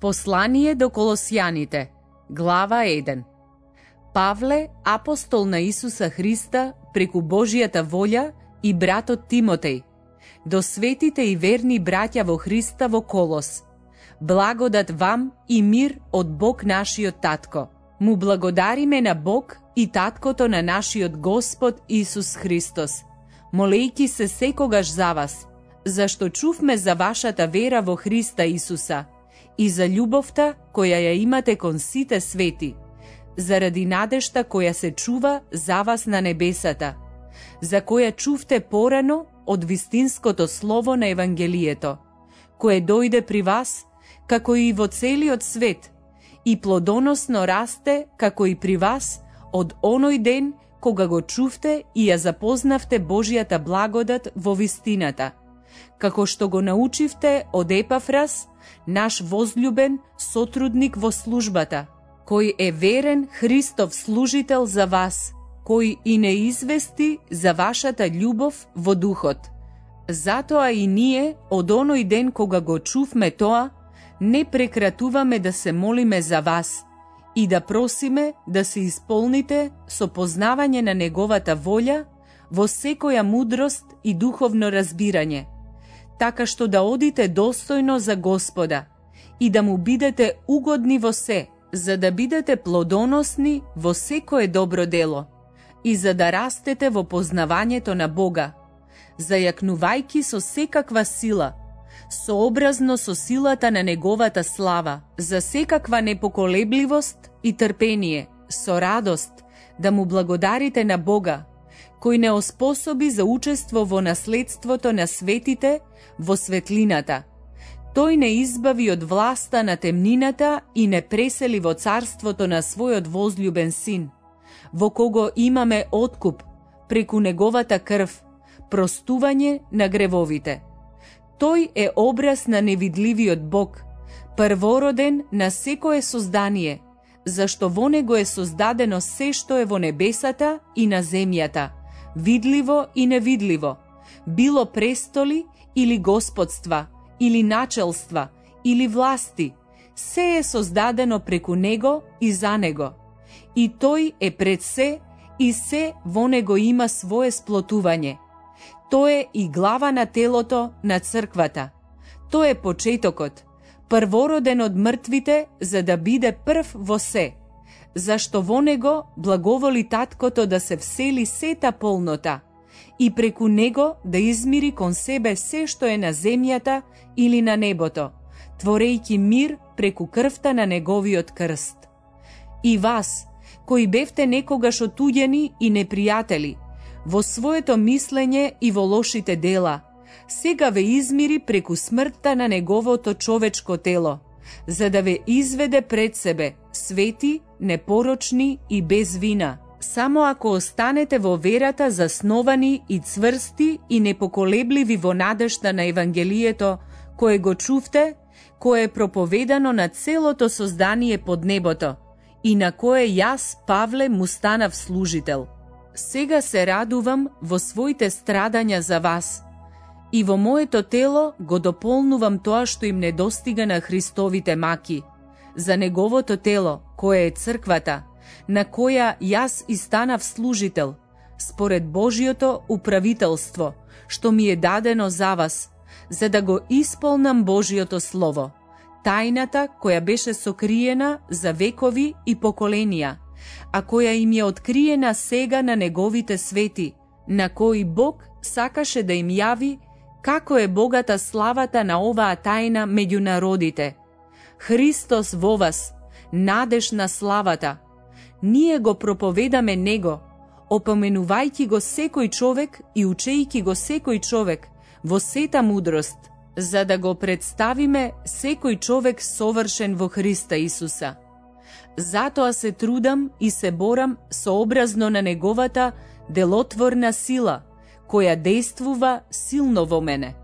Послание до Колосјаните, глава 1. Павле, апостол на Исуса Христа, преку Божијата волја, и братот Тимотеј, до светите и верни браќа во Христа во Колос. Благодат вам и мир од Бог нашиот Татко. Му благодариме на Бог и Таткото на нашиот Господ Исус Христос, молејќи се секогаш за вас, зашто чувме за вашата вера во Христа Исуса и за љубовта која ја имате кон сите свети, заради надежта која се чува за вас на небесата, за која чувте порано од вистинското слово на Евангелието, кое дојде при вас, како и во целиот свет, и плодоносно расте, како и при вас, од оној ден кога го чувте и ја запознавте Божијата благодат во вистината, како што го научивте од Епафрас, наш возљубен сотрудник во службата, кој е верен Христов служител за вас, кој и не извести за вашата љубов во духот. Затоа и ние, од оној ден кога го чувме тоа, не прекратуваме да се молиме за вас и да просиме да се исполните со познавање на Неговата волја во секоја мудрост и духовно разбирање, така што да одите достојно за Господа и да му бидете угодни во се, за да бидете плодоносни во секое добро дело и за да растете во познавањето на Бога, зајакнувајќи со секаква сила, сообразно со силата на Неговата слава, за секаква непоколебливост и трпение, со радост, да му благодарите на Бога, кој не оспособи за учество во наследството на светите во светлината. Тој не избави од власта на темнината и не пресели во царството на својот возљубен син, во кого имаме откуп преку Неговата крв, простување на гревовите. Тој е образ на невидливиот Бог, првороден на секое создание, зашто во него е создадено се што е во небесата и на земјата, видливо и невидливо, било престоли или господства, или начелства, или власти, се е создадено преку него и за него. И тој е пред се, и се во него има свое сплотување. Тој е и глава на телото на црквата. Тој е почетокот, првороден од мртвите, за да биде прв во се, зашто во него благоволи Таткото да се всели сета полнота и преку него да измири кон себе се што е на земјата или на небото, творејќи мир преку крвта на Неговиот крст. И вас, кои бевте некогаш отуѓени и непријатели, во своето мислење и во лошите дела, сега ве измири преку смртта на Неговото човечко тело, за да ве изведе пред себе, свети, непорочни и без вина, само ако останете во верата засновани и цврсти и непоколебливи во надежта на Евангелието, кое го чувте, кое е проповедано на целото создание под небото, и на кое јас, Павле, му станав служител. Сега се радувам во своите страдања за вас и во моето тело го дополнувам тоа што им недостига на Христовите маки, за Неговото тело, кое е црквата, на која јас и станав служител, според Божиото управителство, што ми е дадено за вас, за да го исполнам Божиото Слово, тајната која беше сокриена за векови и поколенија, а која им е откриена сега на Неговите свети, на кои Бог сакаше да им јави како е богата славата на оваа тајна меѓу народите. Христос во вас, надеж на славата. Ние го проповедаме Него, опоменувајќи го секој човек и учејќи го секој човек во сета мудрост, за да го представиме секој човек совршен во Христа Исуса. Затоа се трудам и се борам сообразно на Неговата делотворна сила, која действува силно во мене.